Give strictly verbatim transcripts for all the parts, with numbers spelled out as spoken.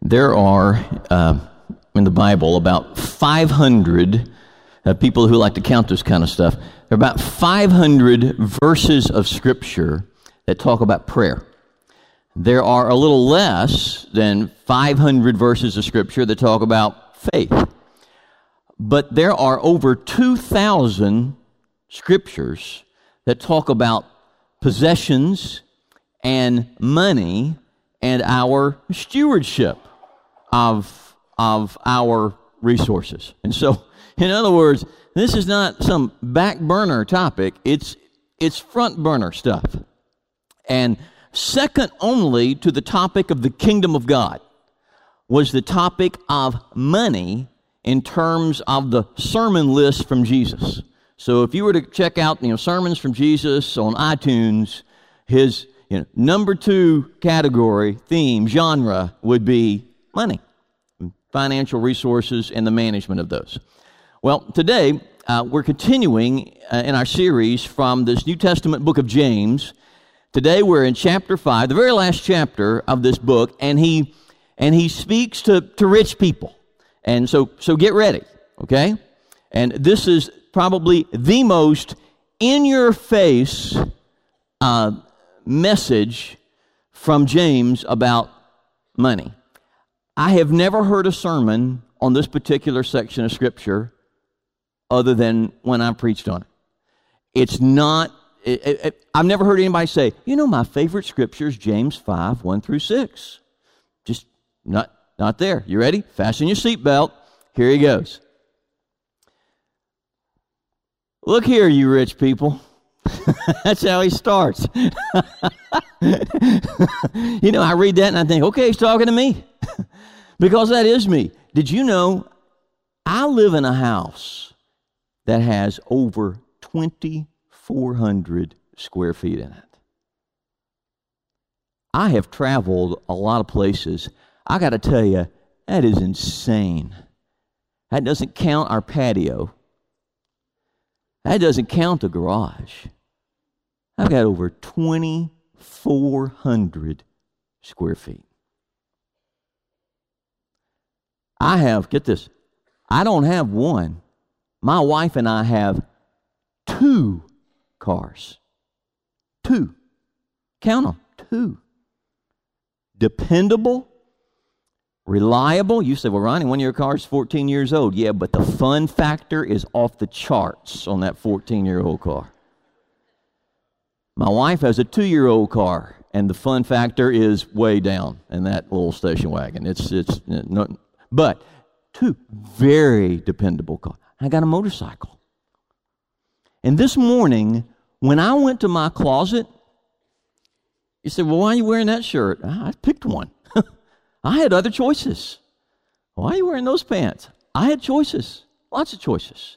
There are, uh, in the Bible, about five hundred, uh, people who like to count this kind of stuff, there are about five hundred verses of Scripture that talk about prayer. There are a little less than five hundred verses of Scripture that talk about faith. But there are over two thousand Scriptures that talk about possessions and money and our stewardship of, of our resources. And so, in other words, this is not some back burner topic. It's, it's front burner stuff. And second only to the topic of the kingdom of God was the topic of money in terms of the sermon list from Jesus. So if you were to check out, you know, sermons from Jesus on iTunes, his you know, number two category, theme, genre would be money, financial resources, and the management of those. Well, today uh, we're continuing uh, in our series from this New Testament book of James. Today we're in chapter five, the very last chapter of this book, and he and he speaks to, to rich people. And so so get ready, okay? And this is probably the most in-your-face uh, message from James about money. I have never heard a sermon on this particular section of Scripture other than when I preached on it. It's not, it, it, I've never heard anybody say, you know, my favorite Scripture is James five, one through six. Just not, not there. You ready? Fasten your seatbelt. Here he goes. Look here, you rich people. That's how he starts. You know, I read that and I think, okay, he's talking to me. Because that is me. Did you know I live in a house that has over twenty-four hundred square feet in it? I have traveled a lot of places. I got to tell you, that is insane. That doesn't count our patio. That doesn't count the garage. I've got over twenty-four hundred square feet. I have, get this, I don't have one. My wife and I have two cars. Two. Count them. Two. Dependable, reliable. You say, well, Ronnie, one of your cars is fourteen years old. Yeah, but the fun factor is off the charts on that fourteen-year-old car. My wife has a two-year-old car, and the fun factor is way down in that little station wagon. It's, it's, no, but two very dependable cars. I got a motorcycle. And this morning, when I went to my closet, you said, well, why are you wearing that shirt? I picked one. I had other choices. Why are you wearing those pants? I had choices, lots of choices.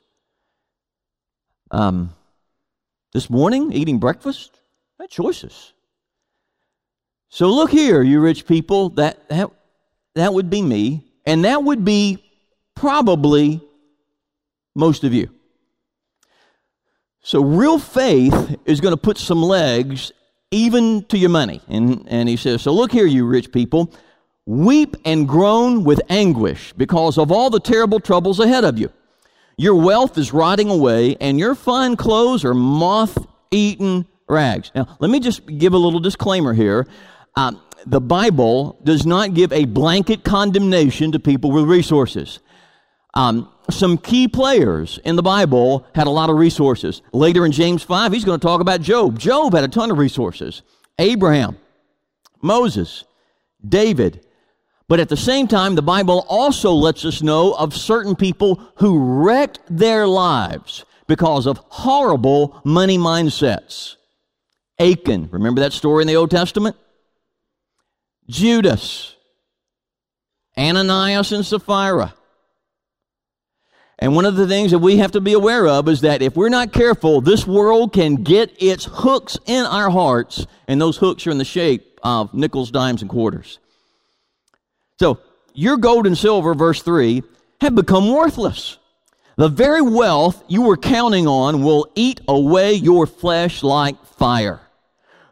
Um, this morning, eating breakfast, I had choices. So look here, you rich people, that, that, that would be me, and that would be probably most of you. So real faith is going to put some legs even to your money. And, and he says, so look here, you rich people, weep and groan with anguish because of all the terrible troubles ahead of you. Your wealth is rotting away, and your fine clothes are moth-eaten rags. Now, let me just give a little disclaimer here. Um, the Bible does not give a blanket condemnation to people with resources. Um, some key players in the Bible had a lot of resources. Later in James five, he's going to talk about Job. Job had a ton of resources. Abraham, Moses, David. But at the same time, the Bible also lets us know of certain people who wrecked their lives because of horrible money mindsets. Achan, remember that story in the Old Testament? Judas, Ananias and Sapphira. And one of the things that we have to be aware of is that if we're not careful, this world can get its hooks in our hearts, and those hooks are in the shape of nickels, dimes, and quarters. So, your gold and silver, verse three, have become worthless. The very wealth you were counting on will eat away your flesh like fire.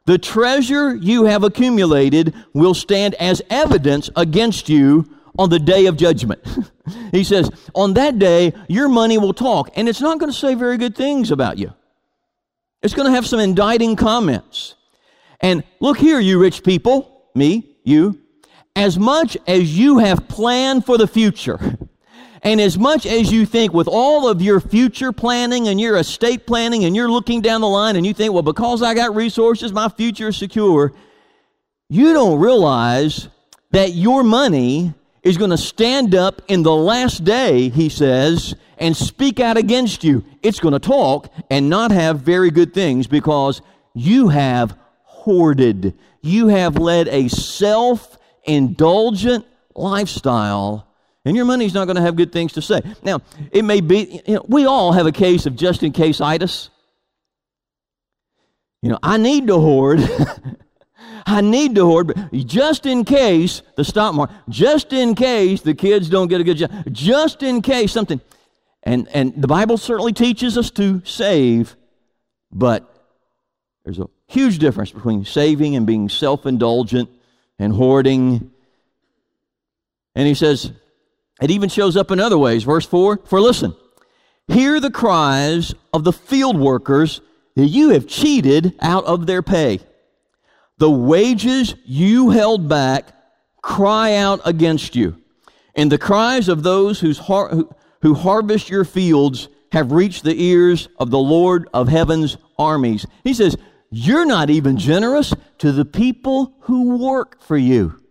The treasure you have accumulated will stand as evidence against you on the day of judgment. He says, on that day, your money will talk, and it's not going to say very good things about you. It's going to have some indicting comments. And look here, you rich people, me, you, as much as you have planned for the future, and as much as you think with all of your future planning and your estate planning, and you're looking down the line and you think, well, because I got resources, my future is secure, you don't realize that your money is going to stand up in the last day, he says, and speak out against you. It's going to talk and not have very good things because you have hoarded. You have led a self-indulgent lifestyle, and your money's not going to have good things to say. Now, it may be, you know, we all have a case of just-in-case-itis. You know, I need to hoard. I need to hoard, but just in case the stock market, just in case the kids don't get a good job, just in case something. And, and the Bible certainly teaches us to save, but there's a huge difference between saving and being self-indulgent and hoarding. And he says, it even shows up in other ways. Verse four, for listen, hear the cries of the field workers that you have cheated out of their pay. The wages you held back cry out against you. And the cries of those whose har- who, who harvest your fields have reached the ears of the Lord of heaven's armies. He says, you're not even generous to the people who work for you.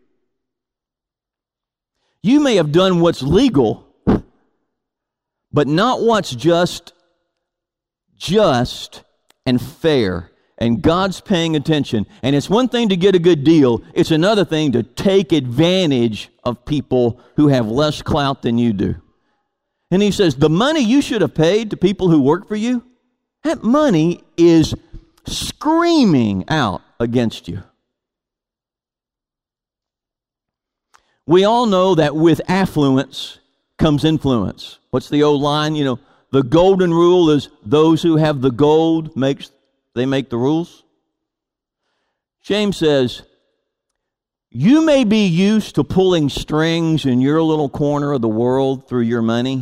You may have done what's legal, but not what's just, just and fair. And God's paying attention. And it's one thing to get a good deal. It's another thing to take advantage of people who have less clout than you do. And he says, the money you should have paid to people who work for you, that money is screaming out against you. We all know that with affluence comes influence. What's the old line? You know, the golden rule is those who have the gold makes they make the rules. James says, you may be used to pulling strings in your little corner of the world through your money,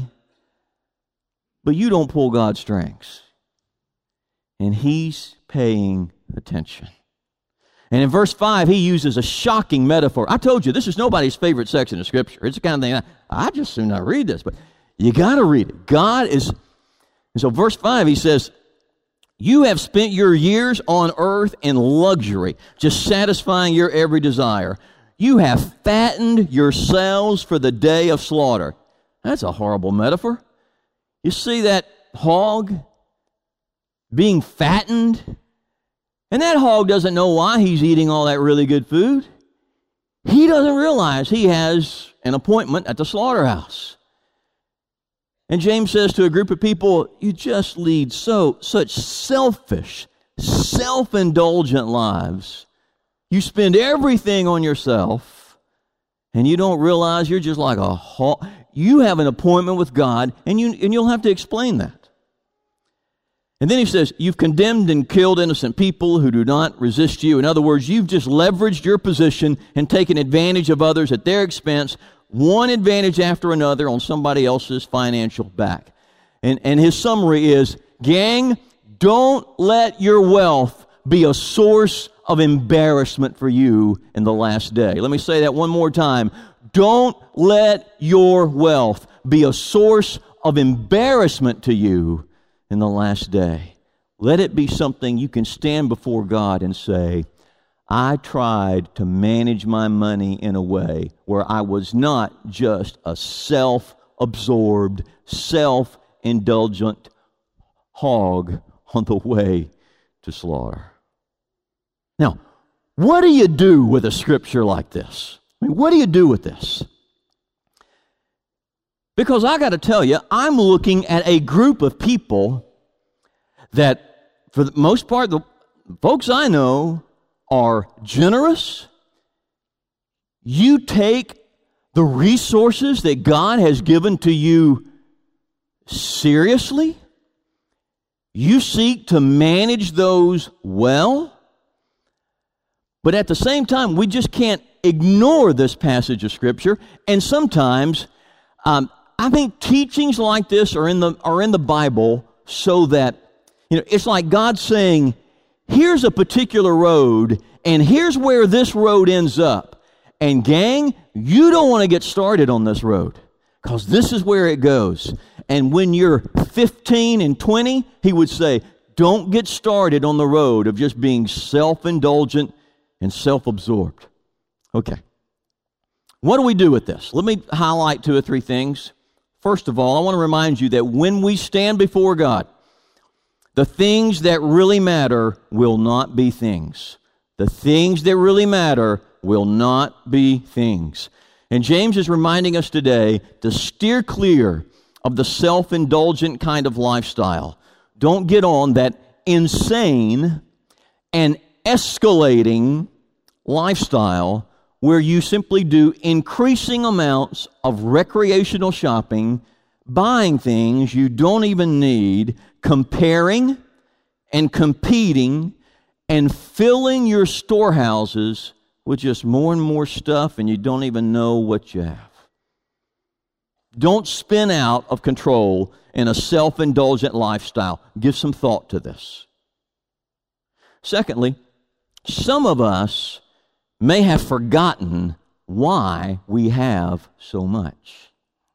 but you don't pull God's strings. And He's paying attention. And in verse five, he uses a shocking metaphor. I told you, this is nobody's favorite section of Scripture. It's the kind of thing, I, I just soon not read this, but you got to read it. God is, and so verse five, he says, you have spent your years on earth in luxury, just satisfying your every desire. You have fattened yourselves for the day of slaughter. That's a horrible metaphor. You see that hog being fattened? And that hog doesn't know why he's eating all that really good food. He doesn't realize he has an appointment at the slaughterhouse. And James says to a group of people, you just lead so such selfish, self-indulgent lives. You spend everything on yourself, and you don't realize you're just like a hog. You have an appointment with God, and, you, and you'll have to explain that. And then he says, you've condemned and killed innocent people who do not resist you. In other words, you've just leveraged your position and taken advantage of others at their expense, one advantage after another on somebody else's financial back. And, and his summary is, gang, don't let your wealth be a source of embarrassment for you in the last day. Let me say that one more time. Don't let your wealth be a source of embarrassment to you in the last day. Let it be something you can stand before God and say, I tried to manage my money in a way where I was not just a self-absorbed, self-indulgent hog on the way to slaughter. Now, what do you do with a scripture like this? I mean, what do you do with this? Because I got to tell you, I'm looking at a group of people that, for the most part, the folks I know are generous. You take the resources that God has given to you seriously. You seek to manage those well. But at the same time, we just can't ignore this passage of Scripture. And sometimes, um, I think teachings like this are in the are in the Bible so that, you know, it's like God saying, here's a particular road, and here's where this road ends up. And gang, you don't want to get started on this road, because this is where it goes. And when you're fifteen and twenty, he would say, don't get started on the road of just being self-indulgent and self-absorbed. Okay. What do we do with this? Let me highlight two or three things. First of all, I want to remind you that when we stand before God, the things that really matter will not be things. The things that really matter will not be things. And James is reminding us today to steer clear of the self-indulgent kind of lifestyle. Don't get on that insane and escalating lifestyle where you simply do increasing amounts of recreational shopping, buying things you don't even need, comparing and competing, and filling your storehouses with just more and more stuff, and you don't even know what you have. Don't spin out of control in a self-indulgent lifestyle. Give some thought to this. Secondly, some of us may have forgotten why we have so much.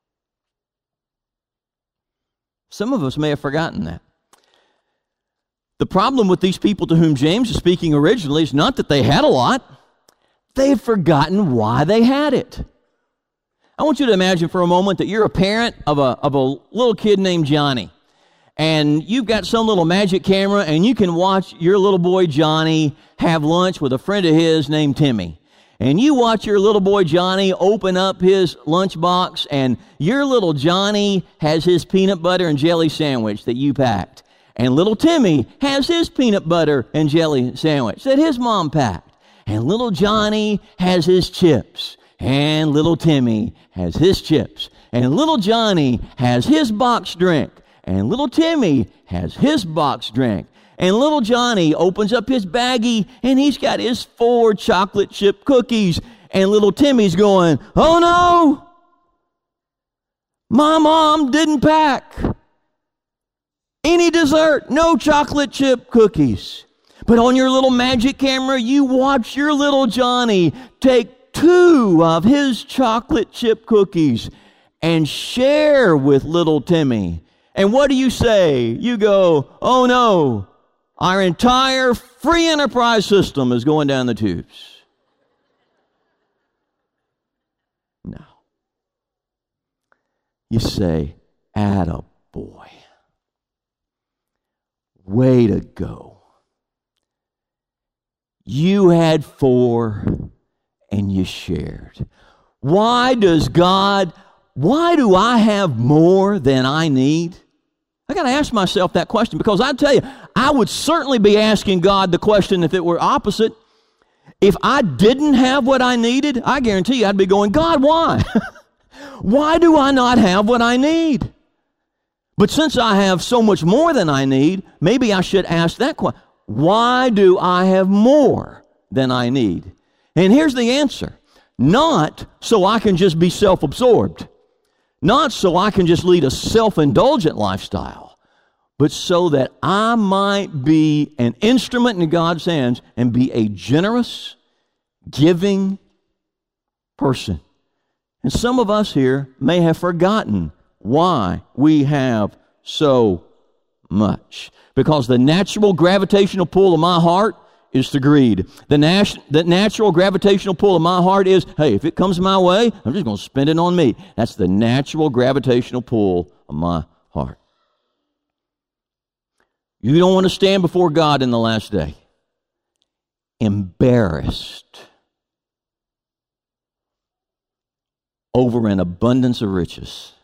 Some of us may have forgotten that. The problem with these people to whom James is speaking originally is not that they had a lot. They've forgotten why they had it. I want you to imagine for a moment that you're a parent of a, of a little kid named Johnny. And you've got some little magic camera, and you can watch your little boy Johnny have lunch with a friend of his named Timmy. And you watch your little boy Johnny open up his lunchbox, and your little Johnny has his peanut butter and jelly sandwich that you packed. And little Timmy has his peanut butter and jelly sandwich that his mom packed. And little Johnny has his chips. And little Timmy has his chips. And little Johnny has his box drink. And little Timmy has his box drink. And little Johnny opens up his baggie, and he's got his four chocolate chip cookies. And little Timmy's going, oh no, my mom didn't pack any dessert, no chocolate chip cookies. But on your little magic camera, you watch your little Johnny take two of his chocolate chip cookies and share with little Timmy. And what do you say? You go, oh no, our entire free enterprise system is going down the tubes. No. You say, attaboy. Way to go. You had four and you shared. Why does God, why do I have more than I need? I got to ask myself that question, because I tell you, I would certainly be asking God the question if it were opposite. If I didn't have what I needed, I guarantee you I'd be going, God, why? Why do I not have what I need? But since I have so much more than I need, maybe I should ask that question. Why do I have more than I need? And here's the answer. Not so I can just be self-absorbed. Not so I can just lead a self-indulgent lifestyle, but so that I might be an instrument in God's hands and be a generous, giving person. And some of us here may have forgotten why we have so much. Because the natural gravitational pull of my heart is to greed. The, nat- the natural gravitational pull of my heart is, hey, if it comes my way, I'm just going to spend it on me. That's the natural gravitational pull of my heart. You don't want to stand before God in the last day embarrassed over an abundance of riches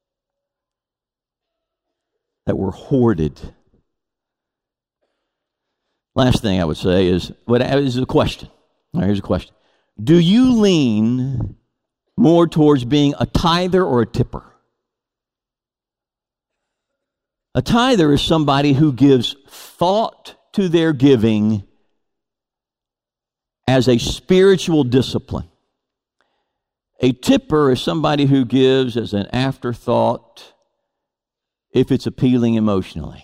that were hoarded. Last thing I would say is, what is a question. All right, here's a question. Do you lean more towards being a tither or a tipper? A tither is somebody who gives thought to their giving as a spiritual discipline. A tipper is somebody who gives as an afterthought if it's appealing emotionally.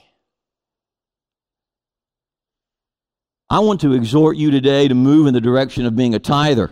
I want to exhort you today to move in the direction of being a tither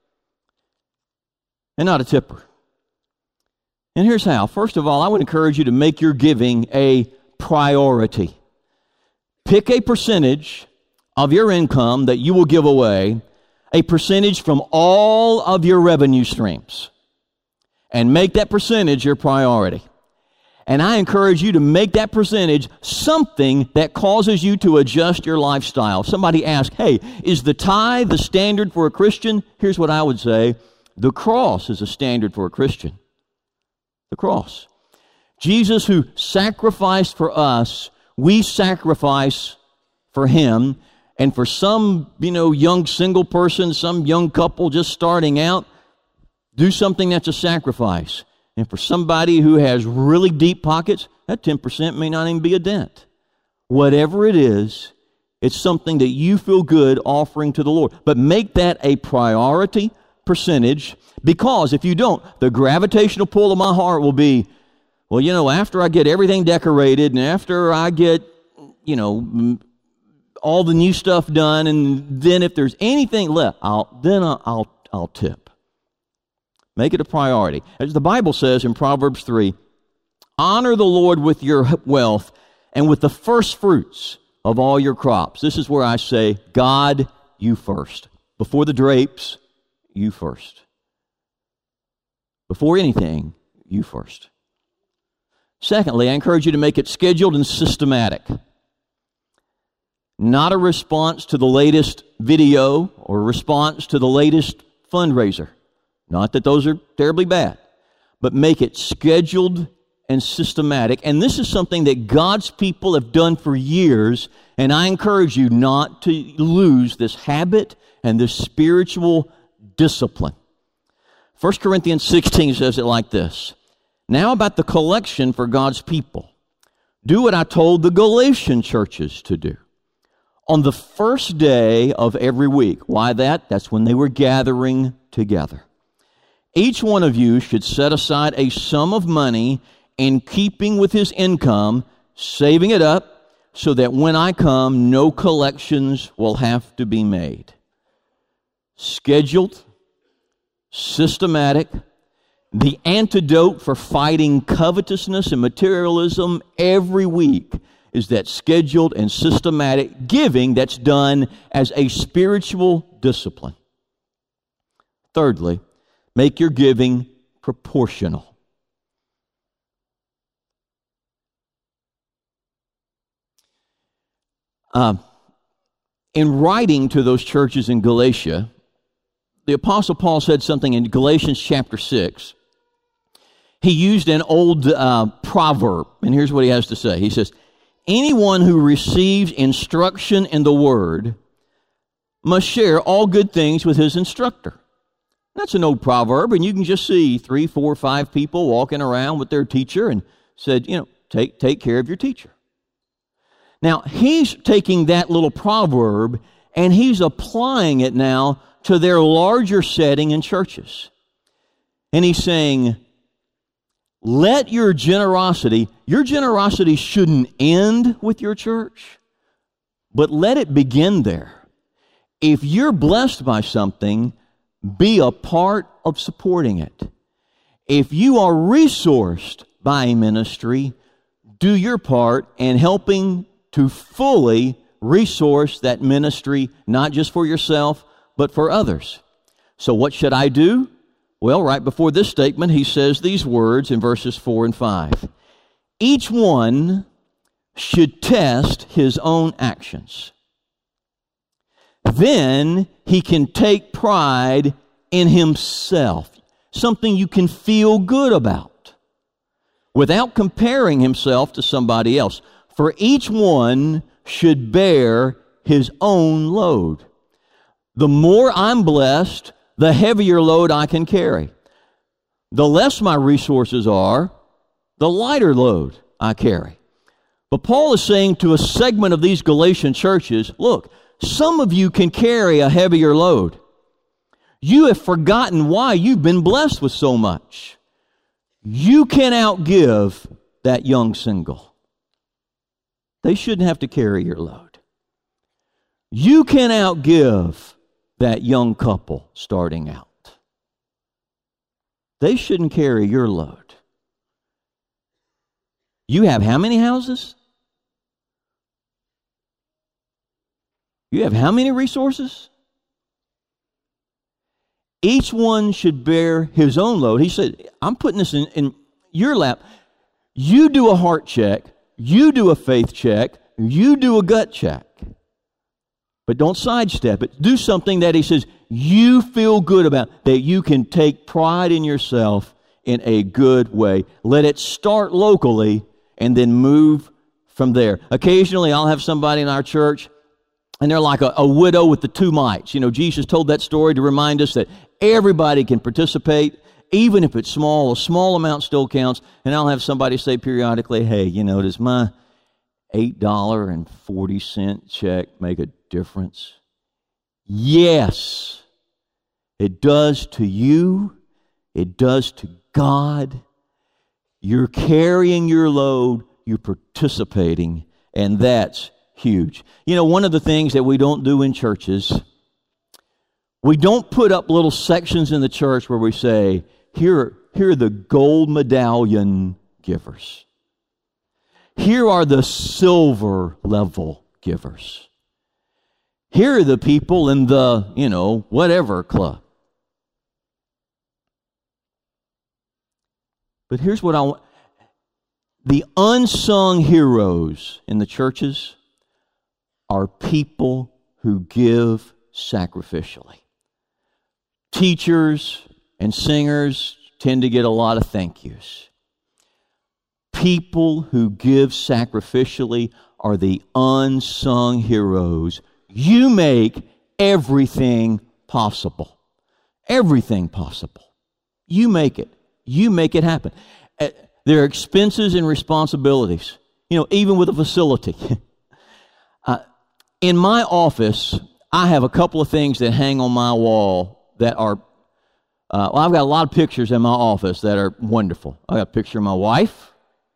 and not a tipper. And here's how. First of all, I would encourage you to make your giving a priority. Pick a percentage of your income that you will give away, a percentage from all of your revenue streams, and make that percentage your priority. And I encourage you to make that percentage something that causes you to adjust your lifestyle. Somebody asked, hey, is the tithe the standard for a Christian? Here's what I would say. The cross is a standard for a Christian. The cross. Jesus, who sacrificed for us, we sacrifice for Him. And for some, you know, young single person, some young couple just starting out, do something that's a sacrifice. And for somebody who has really deep pockets, that ten percent may not even be a dent. Whatever it is, it's something that you feel good offering to the Lord. But make that a priority percentage, because if you don't, the gravitational pull of my heart will be, well, you know, after I get everything decorated and after I get, you know, all the new stuff done, and then if there's anything left, I'll then I'll I'll, I'll tip. Make it a priority. As the Bible says in Proverbs three, honor the Lord with your wealth and with the first fruits of all your crops. This is where I say, God, you first. Before the drapes, you first. Before anything, you first. Secondly, I encourage you to make it scheduled and systematic. Not a response to the latest video or a response to the latest fundraiser. Not that those are terribly bad, but make it scheduled and systematic. And this is something that God's people have done for years, and I encourage you not to lose this habit and this spiritual discipline. First Corinthians sixteen says it like this. Now about the collection for God's people. Do what I told the Galatian churches to do. On the first day of every week. Why that? That's when they were gathering together. Each one of you should set aside a sum of money in keeping with his income, saving it up, so that when I come, no collections will have to be made. Scheduled, systematic, the antidote for fighting covetousness and materialism every week is that scheduled and systematic giving that's done as a spiritual discipline. Thirdly, make your giving proportional. Uh, in writing to those churches in Galatia, the Apostle Paul said something in Galatians chapter six. He used an old uh, proverb, and here's what he has to say. He says, anyone who receives instruction in the Word must share all good things with his instructor. That's an old proverb, and you can just see three, four, five people walking around with their teacher and said, you know, take, take care of your teacher. Now, he's taking that little proverb and he's applying it now to their larger setting in churches. And he's saying, let your generosity, your generosity shouldn't end with your church, but let it begin there. If you're blessed by something, be a part of supporting it. If you are resourced by a ministry, do your part in helping to fully resource that ministry, not just for yourself, but for others. So what should I do? Well, right before this statement, he says these words in verses four and five. Each one should test his own actions. Then he can take pride in himself, something you can feel good about, without comparing himself to somebody else. For each one should bear his own load. The more I'm blessed, the heavier load I can carry. The less my resources are, the lighter load I carry. But Paul is saying to a segment of these Galatian churches, look, Some of you can carry a heavier load. You have forgotten why you've been blessed with so much. You can outgive that young single. They shouldn't have to carry your load. You can outgive that young couple starting out. They shouldn't carry your load. You have how many houses? You have how many resources? Each one should bear his own load. He said, I'm putting this in, in your lap. You do a heart check. You do a faith check. You do a gut check. But don't sidestep it. Do something that he says you feel good about, that you can take pride in yourself in a good way. Let it start locally and then move from there. Occasionally, I'll have somebody in our church, and they're like a, a widow with the two mites. You know, Jesus told that story to remind us that everybody can participate, even if it's small. A small amount still counts. And I'll have somebody say periodically, hey, you know, does my eight dollars and forty cents check make a difference? Yes, it does to you. It does to God. You're carrying your load. You're participating. And that's huge. You know, one of the things that we don't do in churches, we don't put up little sections in the church where we say, here, here are the gold medallion givers. Here are the silver level givers. Here are the people in the, you know, whatever club. But here's what I want. The unsung heroes in the churches are people who give sacrificially. Teachers and singers tend to get a lot of thank yous. People who give sacrificially are the unsung heroes. You make everything possible. Everything possible. You make it. You make it happen. Uh, there are expenses and responsibilities. You know, even with a facility. uh, in my office, I have a couple of things that hang on my wall that are, uh, well, I've got a lot of pictures in my office that are wonderful. I got a picture of my wife.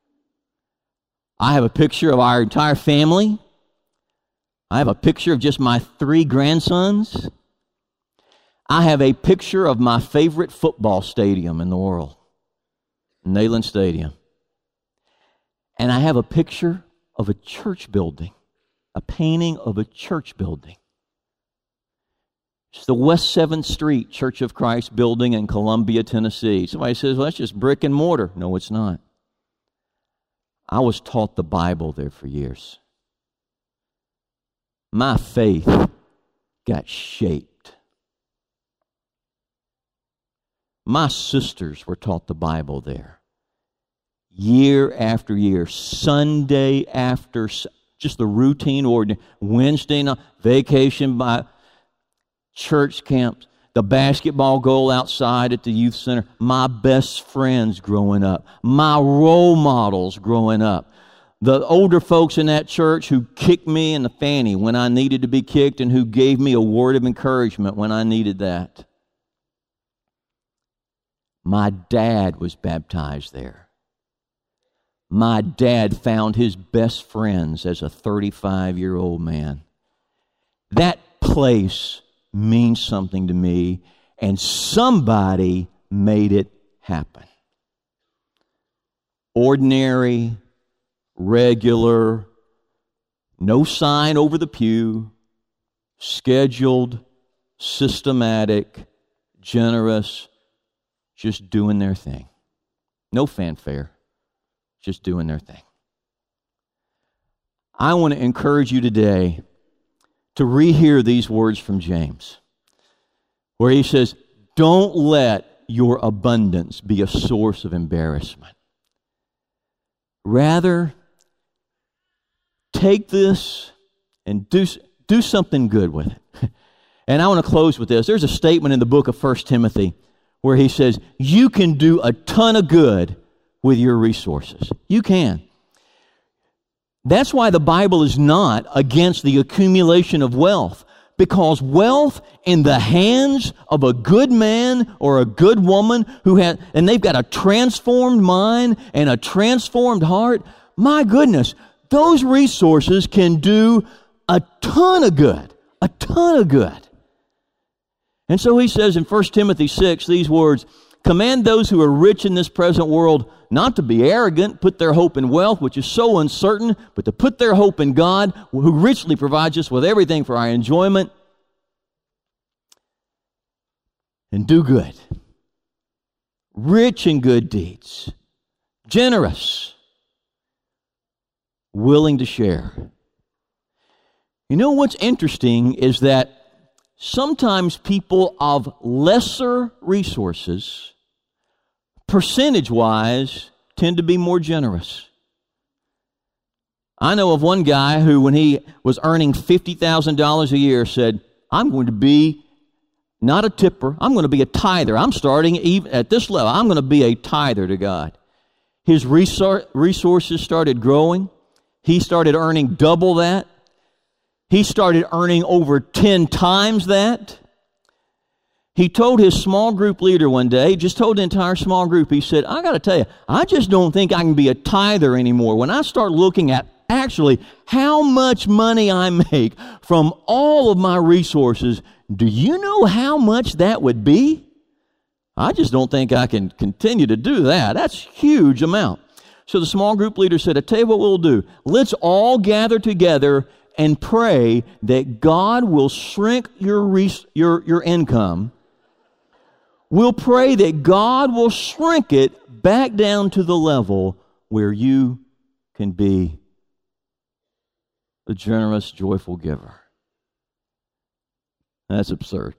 I have a picture of our entire family. I have a picture of just my three grandsons. I have a picture of my favorite football stadium in the world, Neyland Stadium. And I have a picture of a church building, a painting of a church building. It's the West seventh Street Church of Christ building in Columbia, Tennessee. Somebody says, well, that's just brick and mortar. No, it's not. I was taught the Bible there for years. My faith got shaped. My sisters were taught the Bible there. Year after year, Sunday after, just the routine ordinary, Wednesday night, vacation by church camps, the basketball goal outside at the youth center, my best friends growing up, my role models growing up, the older folks in that church who kicked me in the fanny when I needed to be kicked and who gave me a word of encouragement when I needed that. My dad was baptized there. My dad found his best friends as a thirty-five-year-old man. That place means something to me, and somebody made it happen. Ordinary, regular, no sign over the pew, scheduled, systematic, generous, just doing their thing. No fanfare, just doing their thing. I want to encourage you today to rehear these words from James, where he says, don't let your abundance be a source of embarrassment. Rather, take this and do, do something good with it. And I want to close with this. There's a statement in the book of First Timothy where he says, you can do a ton of good with your resources. You can. That's why the Bible is not against the accumulation of wealth, because wealth in the hands of a good man or a good woman who has, and they've got a transformed mind and a transformed heart, my goodness, those resources can do a ton of good, a ton of good. And so he says in First Timothy six these words, "Command those who are rich in this present world not to be arrogant, put their hope in wealth, which is so uncertain, but to put their hope in God, who richly provides us with everything for our enjoyment, and do good." Rich in good deeds, generous, willing to share. You know what's interesting is that sometimes people of lesser resources, percentage-wise, tend to be more generous. I know of one guy who, when he was earning fifty thousand dollars a year, said, "I'm going to be not a tipper, I'm going to be a tither. I'm starting even at this level, I'm going to be a tither to God." His resources started growing. He started earning double that. He started earning over ten times that. He told his small group leader one day, just told the entire small group, he said, "I got to tell you, I just don't think I can be a tither anymore. When I start looking at actually how much money I make from all of my resources, do you know how much that would be? I just don't think I can continue to do that. That's a huge amount." So the small group leader said, "I tell you what we'll do. Let's all gather together and pray that God will shrink your res- your your income. We'll pray that God will shrink it back down to the level where you can be a generous, joyful giver." That's absurd.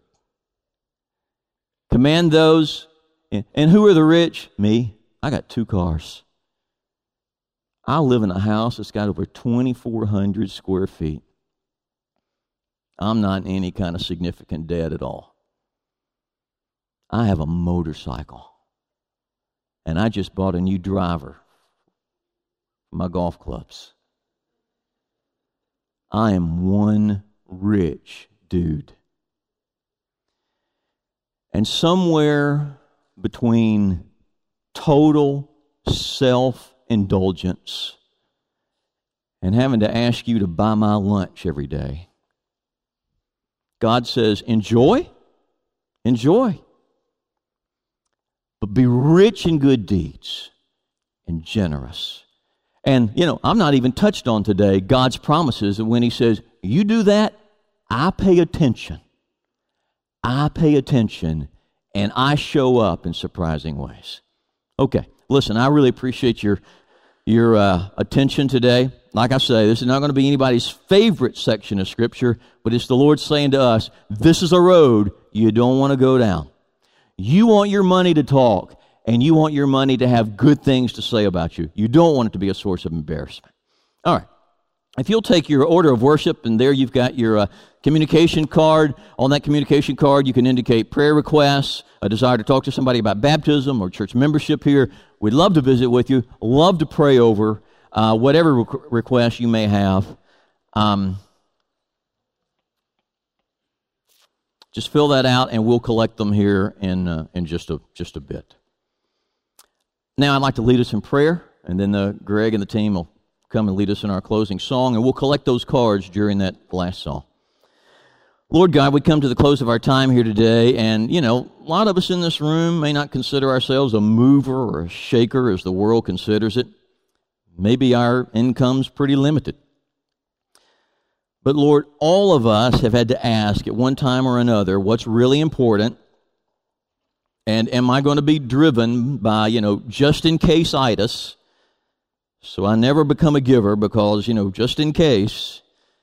Command those, and, and who are the rich? Me. I got two cars. I live in a house that's got over twenty-four hundred square feet. I'm not in any kind of significant debt at all. I have a motorcycle, and I just bought a new driver for my golf clubs. I am one rich dude. And somewhere between total self-indulgence and having to ask you to buy my lunch every day, God says, enjoy, enjoy. But be rich in good deeds and generous. And, you know, I'm not even touched on today God's promises, and when He says, you do that, I pay attention. I pay attention, and I show up in surprising ways. Okay, listen, I really appreciate your, your uh, attention today. Like I say, this is not going to be anybody's favorite section of Scripture, but it's the Lord saying to us, this is a road you don't want to go down. You want your money to talk, and you want your money to have good things to say about you. You don't want it to be a source of embarrassment. All right. If you'll take your order of worship, and there you've got your uh, communication card. On that communication card, you can indicate prayer requests, a desire to talk to somebody about baptism or church membership here. We'd love to visit with you, love to pray over uh, whatever re- requests you may have. Um, just fill that out, and we'll collect them here in uh, in just a just a bit. Now, I'd like to lead us in prayer, and then uh, Greg and the team will come and lead us in our closing song, and we'll collect those cards during that last song. Lord God, we come to the close of our time here today, and, you know, a lot of us in this room may not consider ourselves a mover or a shaker as the world considers it. Maybe our income's pretty limited. But Lord, all of us have had to ask at one time or another what's really important, and am I going to be driven by, you know, just in case-itis, so I never become a giver because, you know, just in case.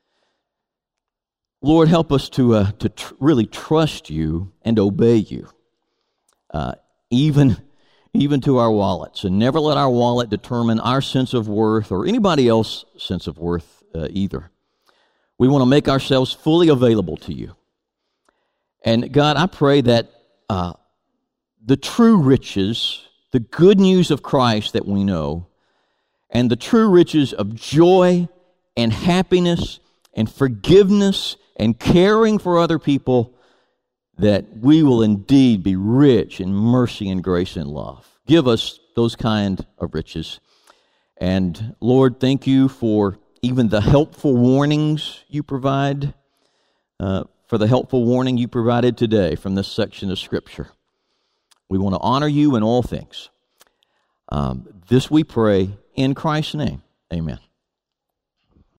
Lord, help us to uh, to tr- really trust you and obey you, uh, even, even to our wallets. And never let our wallet determine our sense of worth or anybody else's sense of worth uh, either. We want to make ourselves fully available to you. And God, I pray that uh, the true riches, the good news of Christ that we know, and the true riches of joy and happiness and forgiveness and caring for other people, that we will indeed be rich in mercy and grace and love. Give us those kind of riches. And Lord, thank you for even the helpful warnings you provide, uh, for the helpful warning you provided today from this section of Scripture. We want to honor you in all things. Um, this we pray in Christ's name. Amen.